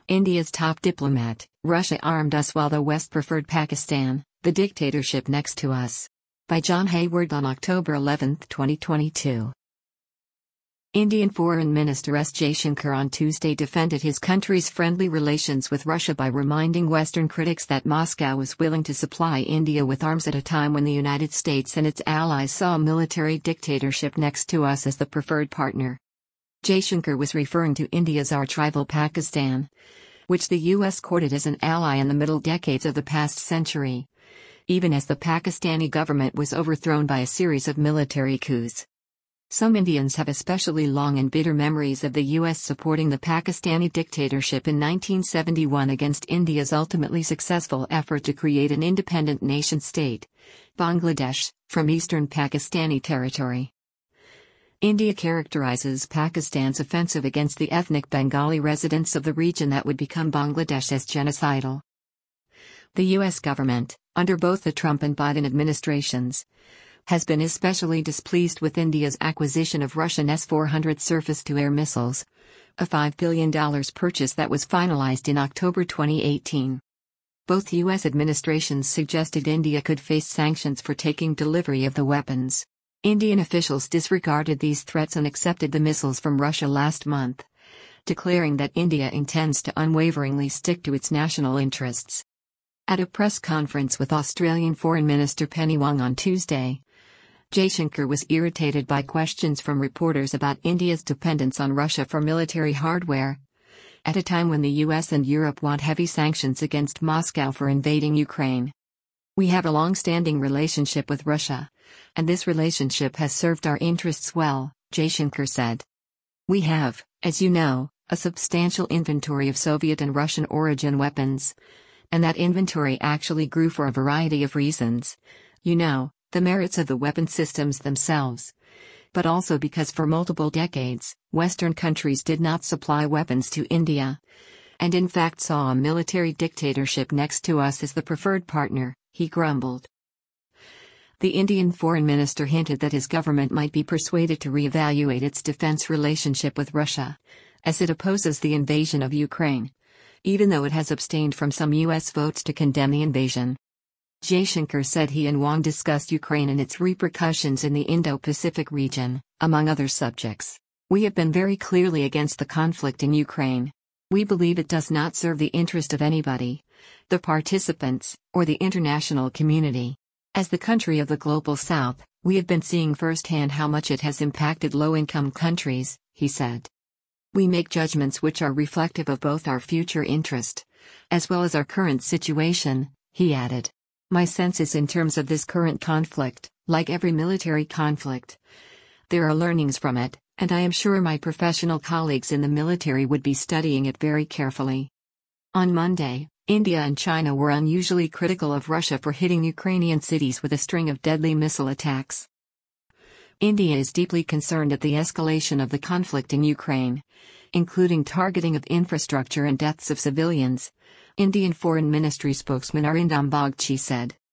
India's top diplomat: Russia armed us while the West preferred Pakistan, the dictatorship next to us. By John Hayward on October 11, 2022. Indian Foreign Minister S. Jaishankar on Tuesday defended his country's friendly relations with Russia by reminding Western critics that Moscow was willing to supply India with arms at a time when the United States and its allies saw a military dictatorship next to us as the preferred partner. Jaishankar was referring to India's arch-rival Pakistan, which the U.S. courted as an ally in the middle decades of the past century, even as the Pakistani government was overthrown by a series of military coups. Some Indians have especially long and bitter memories of the U.S. supporting the Pakistani dictatorship in 1971 against India's ultimately successful effort to create an independent nation-state, Bangladesh, from eastern Pakistani territory. India characterizes Pakistan's offensive against the ethnic Bengali residents of the region that would become Bangladesh as genocidal. The U.S. government, under both the Trump and Biden administrations, has been especially displeased with India's acquisition of Russian S-400 surface-to-air missiles, a $5 billion purchase that was finalized in October 2018. Both U.S. administrations suggested India could face sanctions for taking delivery of the weapons. Indian officials disregarded these threats and accepted the missiles from Russia last month, declaring that India intends to unwaveringly stick to its national interests. At a press conference with Australian Foreign Minister Penny Wong on Tuesday, Jaishankar was irritated by questions from reporters about India's dependence on Russia for military hardware, at a time when the US and Europe want heavy sanctions against Moscow for invading Ukraine. "We have a long-standing relationship with Russia, and this relationship has served our interests well," Jaishankar said. "We have, as you know, a substantial inventory of Soviet and Russian origin weapons, and that inventory actually grew for a variety of reasons. The merits of the weapon systems themselves, but also because for multiple decades, Western countries did not supply weapons to India, and in fact saw a military dictatorship next to us as the preferred partner," he grumbled. The Indian foreign minister hinted that his government might be persuaded to reevaluate its defense relationship with Russia, as it opposes the invasion of Ukraine, even though it has abstained from some U.S. votes to condemn the invasion. Jaishankar said he and Wong discussed Ukraine and its repercussions in the Indo-Pacific region, among other subjects. "We have been very clearly against the conflict in Ukraine. We believe it does not serve the interest of anybody, the participants, or the international community. As the country of the Global South, we have been seeing firsthand how much it has impacted low-income countries," he said. "We make judgments which are reflective of both our future interest, as well as our current situation," he added. "My sense is in terms of this current conflict, like every military conflict, there are learnings from it, and I am sure my professional colleagues in the military would be studying it very carefully." On Monday, India and China were unusually critical of Russia for hitting Ukrainian cities with a string of deadly missile attacks. India is deeply concerned at the escalation of the conflict in Ukraine, including targeting of infrastructure and deaths of civilians, Indian Foreign Ministry spokesman Arindam Bagchi said.